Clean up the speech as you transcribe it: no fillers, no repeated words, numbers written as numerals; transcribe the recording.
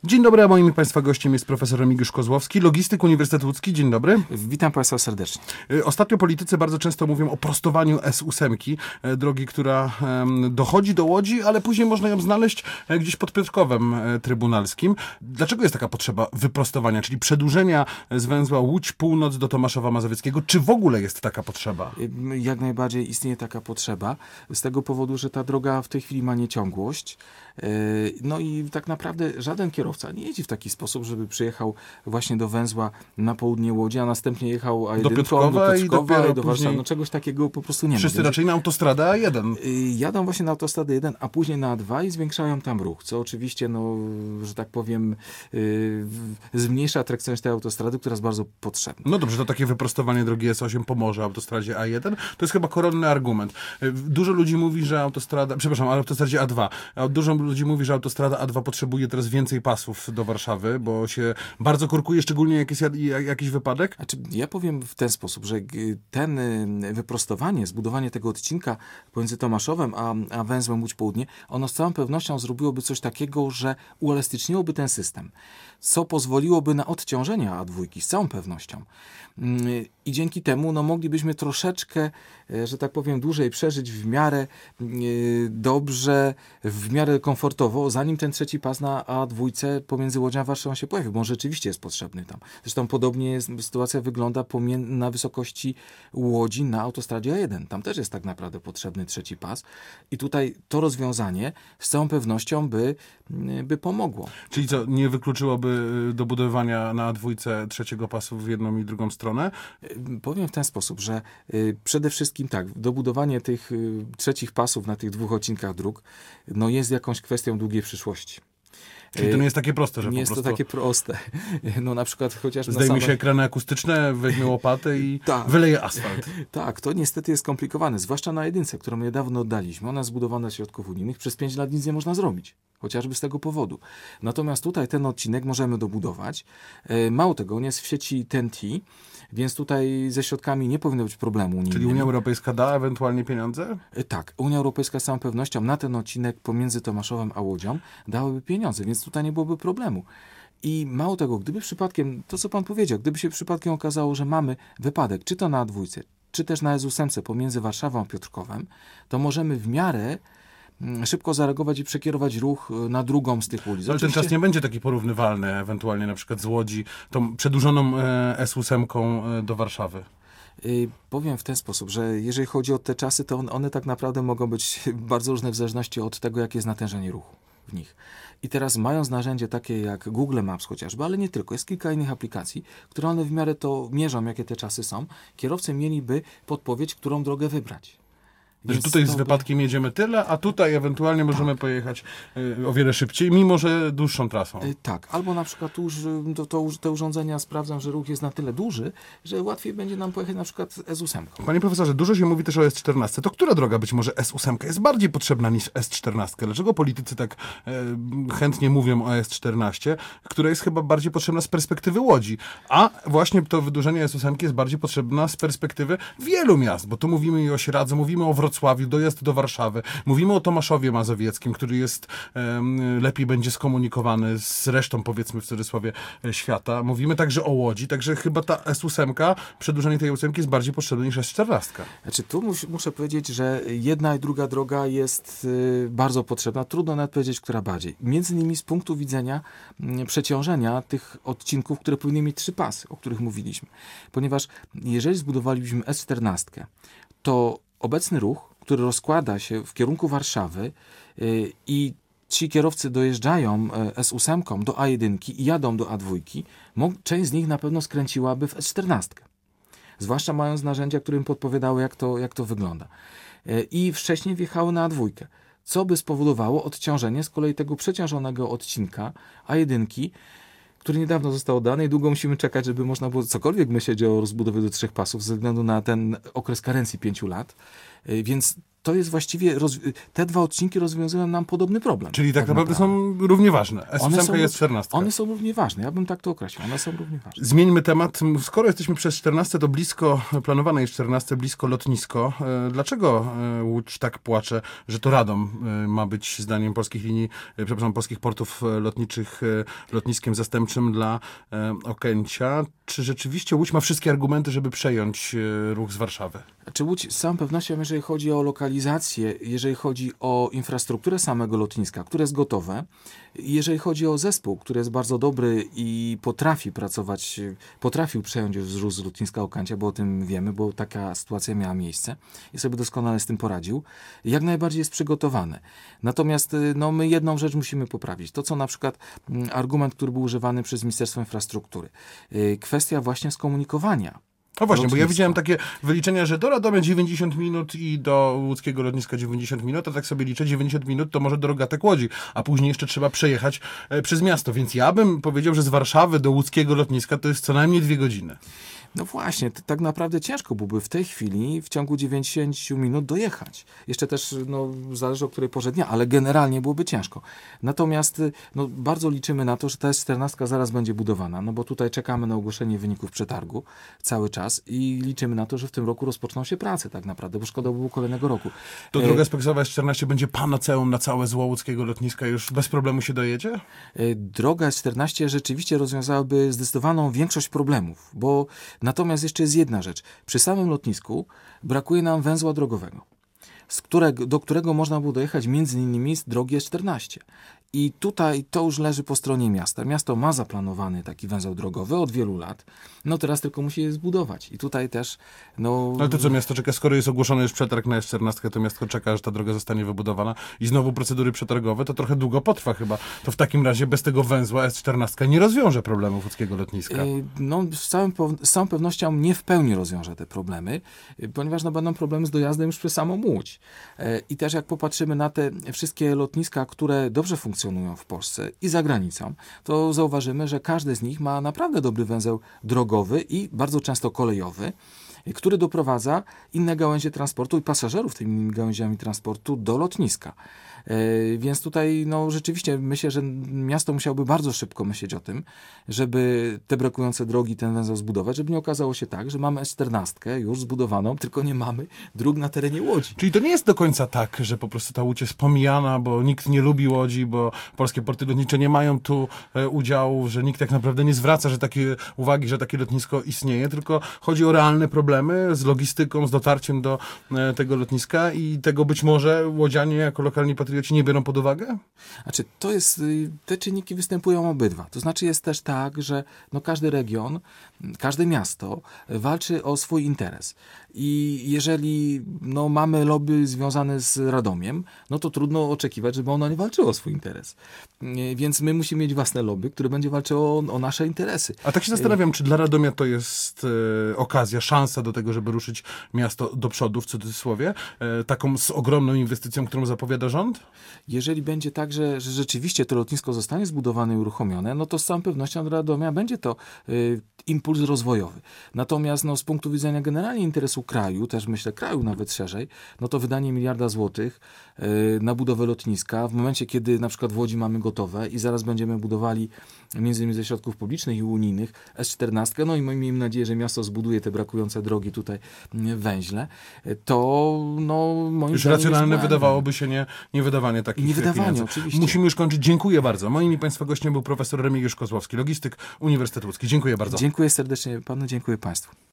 Dzień dobry, a moim Państwa gościem jest profesor Remigiusz Kozłowski, logistyk Uniwersytet Łódzki. Dzień dobry. Witam Państwa serdecznie. Ostatnio politycy bardzo często mówią o prostowaniu S8, drogi, która dochodzi do Łodzi, ale później można ją znaleźć gdzieś pod Piotrkowem Trybunalskim. Dlaczego jest taka potrzeba wyprostowania, czyli przedłużenia z węzła Łódź Północ do Tomaszowa Mazowieckiego? Czy w ogóle jest taka potrzeba? Jak najbardziej istnieje taka potrzeba, z tego powodu, że ta droga w tej chwili ma nieciągłość. No i tak naprawdę żaden kierowca nie jeździ w taki sposób, żeby przyjechał właśnie do węzła na południe Łodzi, a następnie jechał A1 do Piotrkowa i do Warszawy. No czegoś takiego po prostu nie ma. Wszyscy raczej na autostradę A1. Jadą właśnie na autostradę 1, a później na A2 i zwiększają tam ruch, co oczywiście, no, że tak powiem, zmniejsza atrakcyjność tej autostrady, która jest bardzo potrzebna. No dobrze, to takie wyprostowanie drogi S8 pomoże autostradzie A1. To jest chyba koronny argument. Dużo ludzi mówi, że autostradzie A2. Dużo ludzi mówi, że autostrada A2 potrzebuje teraz więcej pasów do Warszawy, bo się bardzo korkuje, szczególnie jak jest jakiś wypadek. Znaczy, ja powiem w ten sposób, że ten wyprostowanie, zbudowanie tego odcinka pomiędzy Tomaszowem a węzłem Łódź Południe, ono z całą pewnością zrobiłoby coś takiego, że uelastyczniłoby ten system, co pozwoliłoby na odciążenie A2 z całą pewnością. I dzięki temu moglibyśmy troszeczkę, że tak powiem, dłużej przeżyć w miarę dobrze, w miarę komfortowo, zanim ten trzeci pas na A2 pomiędzy Łodzią a Warszawą się pojawi, bo on rzeczywiście jest potrzebny tam. Zresztą podobnie sytuacja wygląda na wysokości Łodzi na autostradzie A1. Tam też jest tak naprawdę potrzebny trzeci pas i tutaj to rozwiązanie z całą pewnością by pomogło. Czyli co, nie wykluczyłoby dobudowania na A2 trzeciego pasu w jedną i drugą stronę? Powiem w ten sposób, że przede wszystkim tak, dobudowanie tych trzecich pasów na tych dwóch odcinkach dróg jest jakąś kwestią długiej przyszłości. Czyli to nie jest takie proste, że nie po jest prostu... to takie proste. No na przykład chociażby zdejmie się ekrany akustyczne, weźmie łopatę i wyleje asfalt. Tak, to niestety jest skomplikowane, zwłaszcza na jedynce, którą niedawno oddaliśmy. Ona jest zbudowana z środków unijnych. Przez 5 lat nic nie można zrobić. Chociażby z tego powodu. Natomiast tutaj ten odcinek możemy dobudować. Mało tego, on jest w sieci TEN-T, więc tutaj ze środkami nie powinno być problemu unijnego. Czyli Unia Europejska da ewentualnie pieniądze? Tak, Unia Europejska z całą pewnością na ten odcinek pomiędzy Tomaszowem a Łodzią dałaby pieniądze, więc tutaj nie byłoby problemu. I mało tego, gdyby przypadkiem, to co pan powiedział, gdyby się przypadkiem okazało, że mamy wypadek, czy to na A2, czy też na S8 pomiędzy Warszawą a Piotrkowem, to możemy w miarę szybko zareagować i przekierować ruch na drugą z tych ulic. Ale ten czas nie będzie taki porównywalny ewentualnie na przykład z Łodzi, tą przedłużoną S8 do Warszawy. Powiem w ten sposób, że jeżeli chodzi o te czasy, to one tak naprawdę mogą być bardzo różne w zależności od tego, jakie jest natężenie ruchu w nich. I teraz mając narzędzie takie jak Google Maps chociażby, ale nie tylko, jest kilka innych aplikacji, które one w miarę to mierzą, jakie te czasy są, kierowcy mieliby podpowiedź, którą drogę wybrać. Że tutaj z wypadkiem jedziemy tyle, a tutaj ewentualnie możemy pojechać o wiele szybciej, mimo że dłuższą trasą. Tak, albo na przykład te urządzenia sprawdzą, że ruch jest na tyle duży, że łatwiej będzie nam pojechać na przykład S8. Panie profesorze, dużo się mówi też o S14. To która droga być może S8 jest bardziej potrzebna niż S14? Dlaczego politycy tak chętnie mówią o S14, która jest chyba bardziej potrzebna z perspektywy Łodzi? A właśnie to wydłużenie S8 jest bardziej potrzebna z perspektywy wielu miast, bo tu mówimy i o Śradze, mówimy o Wrocławiu, dojazd do Warszawy. Mówimy o Tomaszowie Mazowieckim, który jest lepiej będzie skomunikowany z resztą, powiedzmy w cudzysłowie, świata. Mówimy także o Łodzi, także chyba ta S8, przedłużenie tej S8 jest bardziej potrzebne niż S14. Znaczy tu muszę powiedzieć, że jedna i druga droga jest bardzo potrzebna. Trudno nawet powiedzieć, która bardziej. Między innymi z punktu widzenia przeciążenia tych odcinków, które powinny mieć 3 pasy, o których mówiliśmy. Ponieważ jeżeli zbudowalibyśmy S14, to obecny ruch, który rozkłada się w kierunku Warszawy i ci kierowcy dojeżdżają S8 do A1 i jadą do A2, część z nich na pewno skręciłaby w S14. Zwłaszcza mając narzędzia, które im podpowiadały, jak to wygląda. I wcześniej wjechały na A2, co by spowodowało odciążenie z kolei tego przeciążonego odcinka A1, który niedawno został oddany i długo musimy czekać, żeby można było cokolwiek myśleć o rozbudowie do 3 pasów ze względu na ten okres karencji 5 lat. Więc to jest właściwie, te dwa odcinki rozwiązują nam podobny problem. Czyli tak naprawdę są równie ważne. S8 i S14. One są równie ważne, ja bym tak to określił. One są równie ważne. Zmieńmy temat. Skoro jesteśmy przez 14, to blisko, planowane jest 14, blisko lotnisko. Dlaczego Łódź tak płacze, że to Radom ma być, zdaniem polskich linii, polskich portów lotniczych, lotniskiem zastępczym dla Okęcia? Czy rzeczywiście Łódź ma wszystkie argumenty, żeby przejąć ruch z Warszawy? Czy Łódź z całą pewnością, jeżeli chodzi o lokalizację, jeżeli chodzi o infrastrukturę samego lotniska, które jest gotowe, jeżeli chodzi o zespół, który jest bardzo dobry i potrafi pracować, potrafił przejąć już ruch z lotniska Okęcia, bo o tym wiemy, bo taka sytuacja miała miejsce i sobie doskonale z tym poradził, jak najbardziej jest przygotowane. Natomiast my jedną rzecz musimy poprawić. To, co na przykład argument, który był używany przez Ministerstwo Infrastruktury. Kwestia właśnie skomunikowania. No właśnie, bo ja widziałem takie wyliczenia, że do Radomia 90 minut i do łódzkiego lotniska 90 minut, a tak sobie liczę, 90 minut to może do Rogatek Łodzi, a później jeszcze trzeba przejechać przez miasto, więc ja bym powiedział, że z Warszawy do łódzkiego lotniska to jest co najmniej 2 godziny. No właśnie, to tak naprawdę ciężko byłoby w tej chwili w ciągu 90 minut dojechać. Jeszcze też zależy o której porze dnia, ale generalnie byłoby ciężko. Natomiast bardzo liczymy na to, że ta S14 zaraz będzie budowana, bo tutaj czekamy na ogłoszenie wyników przetargu cały czas i liczymy na to, że w tym roku rozpoczną się prace tak naprawdę, bo szkoda by było kolejnego roku. To droga speksowa S14 będzie panaceum na całe zło łódzkiego lotniska, już bez problemu się dojedzie? Droga S14 rzeczywiście rozwiązałaby zdecydowaną większość problemów, bo natomiast jeszcze jest jedna rzecz. Przy samym lotnisku brakuje nam węzła drogowego, do którego można było dojechać między innymi z drogi S14. I tutaj to już leży po stronie miasta. Miasto ma zaplanowany taki węzeł drogowy od wielu lat. Teraz tylko musi je zbudować. I tutaj też Ale to co miasto czeka, skoro jest ogłoszony już przetarg na S14, to miasto czeka, że ta droga zostanie wybudowana i znowu procedury przetargowe, to trochę długo potrwa chyba. To w takim razie bez tego węzła S14 nie rozwiąże problemów łódzkiego lotniska. Z całą pewnością nie w pełni rozwiąże te problemy, ponieważ będą problemy z dojazdem już przez samą Łódź. I też jak popatrzymy na te wszystkie lotniska, które dobrze funkcjonują w Polsce i za granicą, to zauważymy, że każdy z nich ma naprawdę dobry węzeł drogowy i bardzo często kolejowy, który doprowadza inne gałęzie transportu i pasażerów tymi gałęziami transportu do lotniska. Więc tutaj rzeczywiście myślę, że miasto musiałoby bardzo szybko myśleć o tym, żeby te brakujące drogi, ten węzeł zbudować, żeby nie okazało się tak, że mamy S14 już zbudowaną, tylko nie mamy dróg na terenie Łodzi. Czyli to nie jest do końca tak, że po prostu ta Łódź jest pomijana, bo nikt nie lubi Łodzi, bo polskie porty lotnicze nie mają tu udziału, że nikt tak naprawdę nie zwraca uwagi, że takie lotnisko istnieje, tylko chodzi o realne problemy z logistyką, z dotarciem do tego lotniska i tego być może łodzianie jako lokalni patrioci nie biorą pod uwagę? Znaczy, te czynniki występują obydwa. To znaczy jest też tak, że każdy region, każde miasto walczy o swój interes. I jeżeli mamy lobby związane z Radomiem, to trudno oczekiwać, żeby ono nie walczyło o swój interes. Więc my musimy mieć własne lobby, które będzie walczyło o nasze interesy. A tak się zastanawiam, czy dla Radomia to jest okazja, szansa do tego, żeby ruszyć miasto do przodu, w cudzysłowie, taką z ogromną inwestycją, którą zapowiada rząd? Jeżeli będzie tak, że rzeczywiście to lotnisko zostanie zbudowane i uruchomione, to z całą pewnością dla Radomia będzie to impuls rozwojowy. Natomiast z punktu widzenia generalnie interesu kraju, też myślę kraju nawet szerzej, to wydanie 1 miliarda złotych na budowę lotniska, w momencie kiedy na przykład w Łodzi mamy gotowe i zaraz będziemy budowali między innymi ze środków publicznych i unijnych S14, i miejmy nadzieję, że miasto zbuduje te brakujące drogi tutaj w węźle, to moim już zdaniem racjonalne jest wydawałoby się nie wydawanie takich pieniędzy. Oczywiście. Musimy już kończyć. Dziękuję bardzo. Moim i Państwa gościem był profesor Remigiusz Kozłowski, logistyk, Uniwersytet Łódzki. Dziękuję bardzo. Dziękuję serdecznie panu, dziękuję państwu.